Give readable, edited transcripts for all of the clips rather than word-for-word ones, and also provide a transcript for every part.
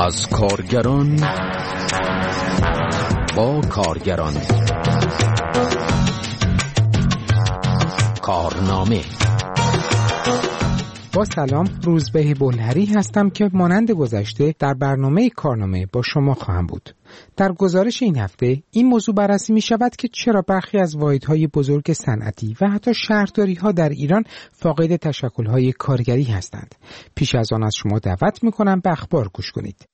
از کارگران با کارگران. کارنامه. با سلام، روزبه بلهری هستم که مانند گذشته در برنامه کارنامه با شما خواهم بود. در گزارش این هفته این موضوع بررسی می شود که چرا برخی از واحدهای بزرگ صنعتی و حتی شهرداری‌ها در ایران فاقد تشکل‌های کارگری هستند. پیش از آن از شما دعوت می کنم به اخبار گوش کنید.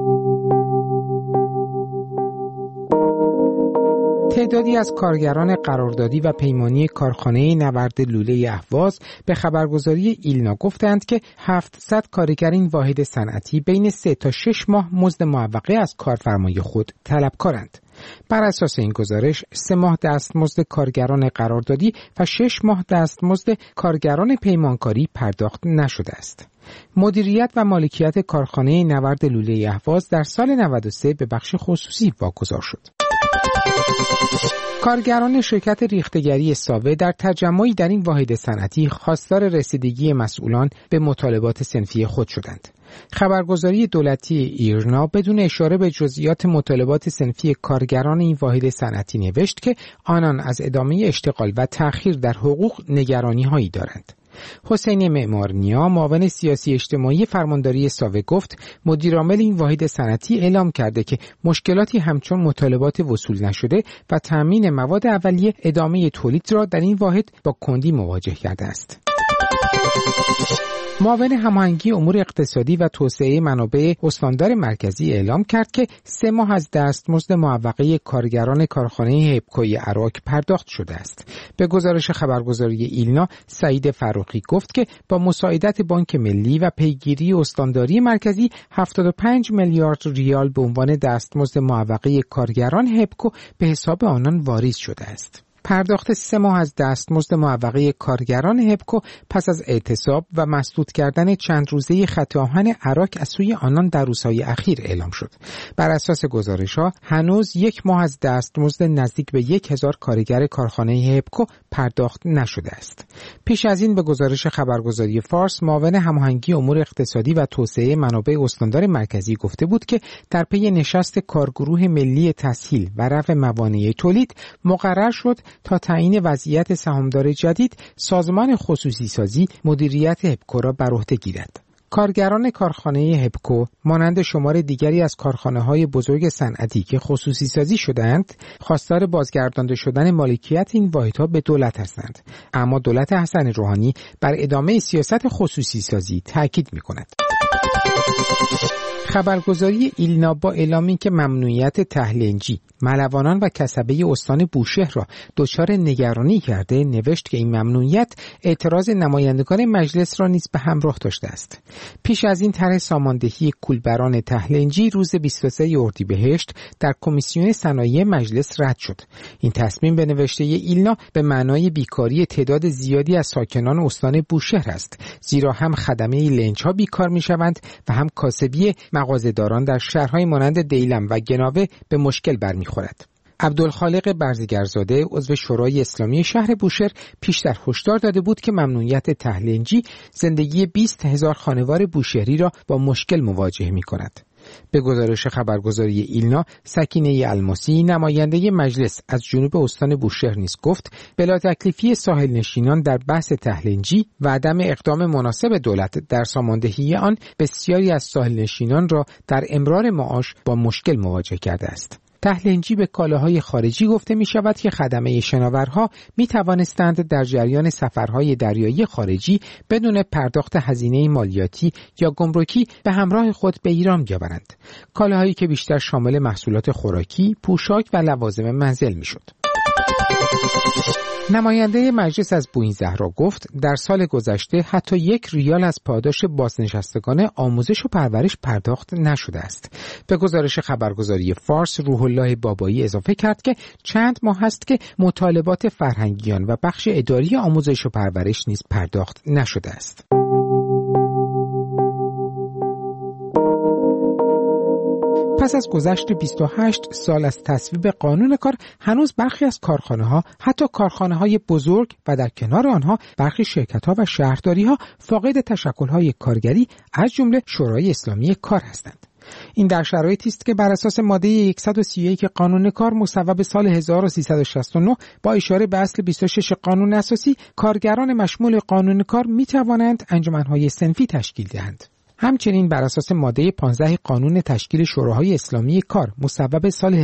تعدادی از کارگران قراردادی و پیمانی کارخانه نورد لوله اهواز به خبرگزاری ایلنا گفتند که 700 کارگر این واحد صنعتی بین 3 تا 6 ماه مزد معوقه از کارفرمای خود طلبکارند. بر اساس این گزارش 3 ماه دستمزد کارگران قراردادی و 6 ماه دستمزد کارگران پیمانکاری پرداخت نشده است. مدیریت و مالکیت کارخانه نورد لوله اهواز در سال 93 به بخش خصوصی واگذار شد. کارگران شرکت ریختگری ساوه در تجمعی در این واحد صنعتی خواستار رسیدگی مسئولان به مطالبات صنفی خود شدند. خبرگزاری دولتی ایرنا بدون اشاره به جزئیات مطالبات صنفی کارگران این واحد صنعتی نوشت که آنان از ادامه اشتغال و تأخیر در حقوق نگرانی‌هایی دارند. حسین معمارنیا، معاون سیاسی اجتماعی فرمانداری ساوه گفت مدیرعامل این واحد صنعتی اعلام کرده که مشکلاتی همچون مطالبات وصول نشده و تامین مواد اولیه ادامه تولید را در این واحد با کندی مواجه کرده است. معاون هماهنگی امور اقتصادی و توسعه منابع استاندار مرکزی اعلام کرد که 3 ماه از دستمزد معوقه کارگران کارخانه هپکوی عراق پرداخت شده است. به گزارش خبرگزاری ایلنا، سعید فروخی گفت که با مساعدت بانک ملی و پیگیری استانداری مرکزی 75 میلیارد ریال به عنوان دستمزد معوقه کارگران هپکو به حساب آنان واریز شده است. پرداخت 3 ماه از دستمزد معوقه کارگران هپکو پس از اعتصاب و مسدود کردن چند روزه خط آهن عراق از سوی آنان در روزهای اخیر اعلام شد. بر اساس گزارش‌ها هنوز 1 ماه از دستمزد نزدیک به 1000 کارگر کارخانه هپکو پرداخت نشده است. پیش از این به گزارش خبرگزاری فارس، معاون هماهنگی امور اقتصادی و توسعه منابع استاندار مرکزی گفته بود که در پی نشست کارگروه ملی تسهیل و رفع موانع تولید مقرر شد تا تعیین وضعیت سهامدار جدید سازمان خصوصی سازی مدیریت هپکو را بر عهده گیرد. کارگران کارخانه هپکو مانند شمار دیگری از کارخانه‌های بزرگ صنعتی که خصوصی سازی شدند، خواستار بازگردانده شدن مالکیت این واحدها به دولت هستند. اما دولت حسن روحانی بر ادامه سیاست خصوصی سازی تاکید می‌کند. خبرگزاری ایلنا با اعلامی که ممنوعیت تهلنجی، ملوانان و کسبه استان بوشهر را دچار نگرانی کرده نوشت که این ممنوعیت اعتراض نمایندگان مجلس را نیز به همراه داشته است. پیش از این طرح ساماندهی کولبران تهلنجی روز 23 اردیبهشت در کمیسیون صنایع مجلس رد شد. این تصمیم به نوشته ایلنا به معنای بیکاری تعداد زیادی از ساکنان استان بوشهر است، زیرا هم خدمه لنج‌ها بیکار می‌شوند و هم کاسبی مغازه‌داران در شهرهای مانند دیلم و گناوه به مشکل برمیخورد. عبدالخالق برزگرزاده عضو شورای اسلامی شهر بوشهر پیشتر هشدار داده بود که ممنوعیت تهلنجی زندگی 20,000 خانوار بوشهری را با مشکل مواجه می‌کند. به گزارش خبرگزاری ایلنا، سکینه الماسی نماینده مجلس از جنوب استان بوشهر نیز گفت بلا تکلیفی ساحل نشینان در بحث تهلنجی و عدم اقدام مناسب دولت در ساماندهی آن بسیاری از ساحل نشینان را در امرار معاش با مشکل مواجه کرده است. تهلنجی به کالاهای خارجی گفته می شود که خدمه شناورها می توانستند در جریان سفرهای دریایی خارجی بدون پرداخت هزینه مالیاتی یا گمرکی به همراه خود به ایران بیاورند. کالاهایی که بیشتر شامل محصولات خوراکی، پوشاک و لوازم منزل می شد. نماینده مجلس از بوئین زهرا گفت در سال گذشته حتی 1 ریال از پاداش بازنشستگان آموزش و پرورش پرداخت نشده است. به گزارش خبرگزاری فارس، روح الله بابایی اضافه کرد که چند ماه است که مطالبات فرهنگیان و بخش اداری آموزش و پرورش نیز پرداخت نشده است. پس از گذشت 28 سال از تصویب قانون کار، هنوز برخی از کارخانه‌ها، حتی کارخانه‌های بزرگ و در کنار آنها برخی شرکت‌ها و شهرداری‌ها فاقد تشکل‌های کارگری از جمله شورای اسلامی کار هستند. این در شرایطی است که بر اساس ماده 131 قانون کار مصوب سال 1369 با اشاره به اصل 26 قانون اساسی، کارگران مشمول قانون کار می توانند انجمنهای صنفی تشکیل دهند. همچنین بر اساس ماده 15 قانون تشکیل شوراهای اسلامی کار مصوب سال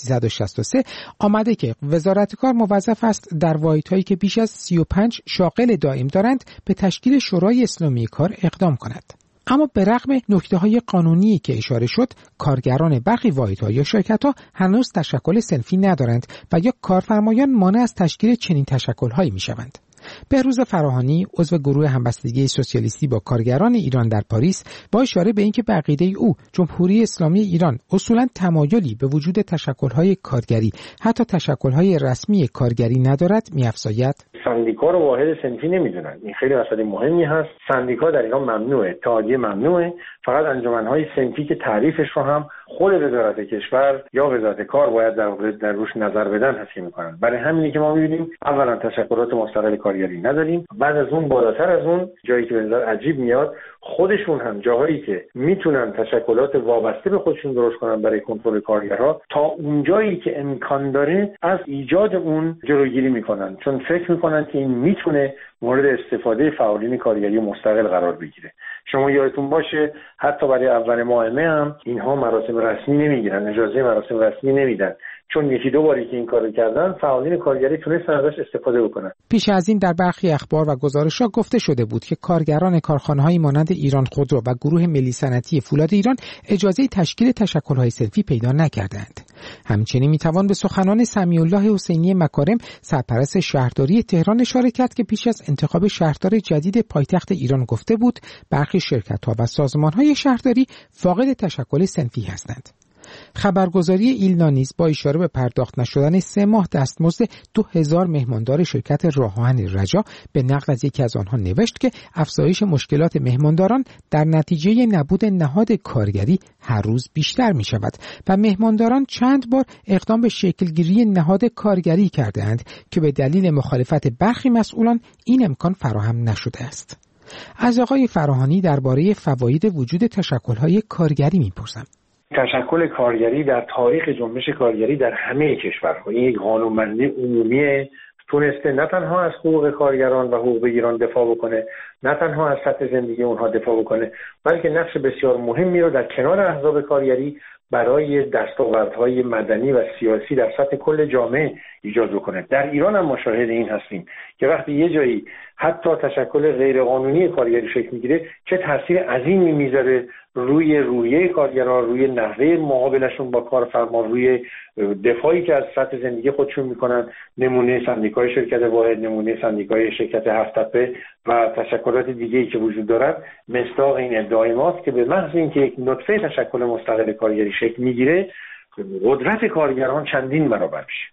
1363 آمده که وزارت کار موظف است در واحدهایی که بیش از 35 شاغل دائم دارند به تشکیل شورای اسلامی کار اقدام کند. اما به رغم نکته‌های قانونی که اشاره شد، کارگران برخی واحدها یا شرکت‌ها هنوز تشکل صنفی ندارند و یا کارفرمایان مانع از تشکیل چنین تشکل‌هایی می‌شوند. بهروز فراهانی، عضو گروه همبستگی سوسیالیستی با کارگران ایران در پاریس، با اشاره به اینکه به عقیده او جمهوری اسلامی ایران اصولاً تمایلی به وجود تشکل‌های کارگری، حتی تشکل‌های رسمی کارگری ندارد، می‌افزاید: سندیکا رو واحد صنفی نمی‌دونن. این خیلی مسئله مهمی هست. سندیکا در ایران ممنوعه، اتحادیه ممنوعه. فقط انجمن‌های صنفی که تعریفش رو هم خود وزارت کشور یا وزارت کار باید در روش نظر بدن حسی می‌کنن. برای همینه که ما می‌بینیم اولا تشکلات مستقل کارگری نداریم، بعد از اون بالاتر از اون جایی که به نظر عجیب میاد خودشون هم جاهایی که میتونن تشکلات وابسته به خودشون درست کنن برای کنترل کارگرها، تا اون جایی که امکان داره از ایجاد اون جلوگیری میکنن، چون فکر میکنن که این میتونه مورد استفاده فعالین کارگری مستقل قرار بگیره. شما یادتون باشه حتی برای اول ماه مه هم اینها مراسم رسمی نمیگیرن، اجازه مراسم رسمی نمیدن، چون یکی دو باری که این کارو کردن فعالین کارگری تونستن ازش استفاده بکنن. پیش از این در برخی اخبار و گزارش‌ها گفته شده بود که کارگران کارخانه‌های مانند ایران خودرو و گروه ملی صنعتی فولاد ایران اجازه تشکیل تشکل‌های صنفی پیدا نکردند. همچنین میتوان به سخنان سمیع الله حسینی مکارم، سرپرست شهرداری تهران اشاره کرد که پیش از انتخاب شهردار جدید پایتخت ایران گفته بود برخی شرکت‌ها و سازمان‌های شهرداری فاقد تشکل صنفی هستند. خبرگزاری ایلنا نیز با اشاره به پرداخت نشدن 3 ماه دستمزد 2000 مهماندار شرکت راه‌آهن رجا به نقل از یکی از آنها نوشت که افزایش مشکلات مهمانداران در نتیجه نبود نهاد کارگری هر روز بیشتر می شود و مهمانداران چند بار اقدام به شکلگیری نهاد کارگری کردند که به دلیل مخالفت برخی مسئولان این امکان فراهم نشده است. از آقای فراهانی درباره فواید وجود تشکل‌های کارگری می‌پرسم. تشکل کارگری در تاریخ جنبش کارگری در همه کشورها این یک قانون‌بندی عمومی تونسته نه تنها از حقوق کارگران و حقوق بگیران دفاع بکنه، نه تنها از سطح زندگی اونها دفاع بکنه، بلکه نقش بسیار مهمی رو در کنار احزاب کارگری برای دستاوردهای مدنی و سیاسی در سطح کل جامعه ایجاد بکنه. در ایران هم مشاهد این هستیم که وقتی یه جایی حتی تشکل غیرقانونی کارگری شکل میگیره چه تاثیر عظیمی میذاره روی رویه کارگران، روی نحوه معاملهشون با کارفرما، روی دفاعی که از سطح زندگی خودشون میکنن. نمونه سندیکای شرکت واحد، نمونه سندیکای شرکت هفت‌تپه و تشکلات دیگه‌ای که وجود دارد مصداق این ادعای ماست که به محض اینکه یک نطفه تشکل مستقل کارگری شکل میگیره قدرت کارگران چندین برابر میشه.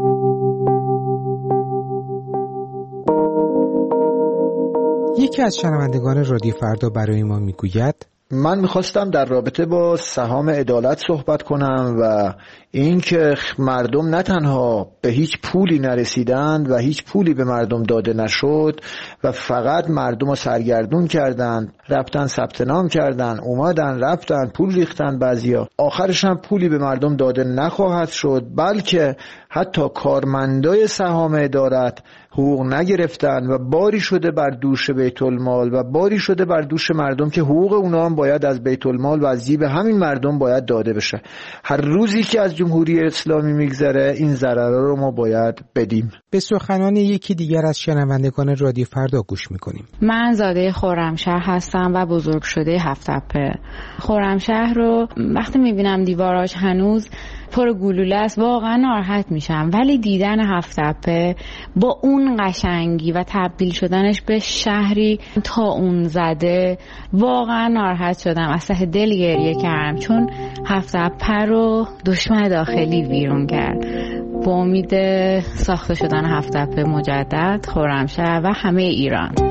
یکی از شنوندگان رادیو فردا برای ما میگوید: من میخواستم در رابطه با سهام عدالت صحبت کنم و اینکه مردم نه تنها به هیچ پولی نرسیدند و هیچ پولی به مردم داده نشد و فقط مردم رو سرگردون کردند، رفتن ثبت نام کردن، اومدن رفتن پول ریختن، بعضیا آخرش هم پولی به مردم داده نخواهد شد، بلکه حتی کارمندای سهام عدالت حقوق نگرفتن و باری شده بر دوش بیت المال و باری شده بر دوش مردم که حقوق اونا هم باید از بیت المال و از جیب همین مردم باید داده بشه. هر روزی که از جمهوری اسلامی میگذره این ضررها رو ما باید بدیم. به سخنان یکی دیگر از شنوندگان رادیو فردا گوش میکنیم. من زاده خرمشهر هستم و بزرگ شده هفت‌تپه. خرمشهر رو وقتی میبینم دیواراش هنوز پر گلوله است واقعا ناراحت میشم، ولی دیدن هفت‌تپه با اون قشنگی و تبدیل شدنش به شهری تا اون زده واقعا ناراحت شدم، از ته دل گریه کردم، چون هفت‌تپه رو دشمن داخلی ویرون کرد. با امید ساخته شدن هفت‌تپه مجدد خرمشهر و همه ایران.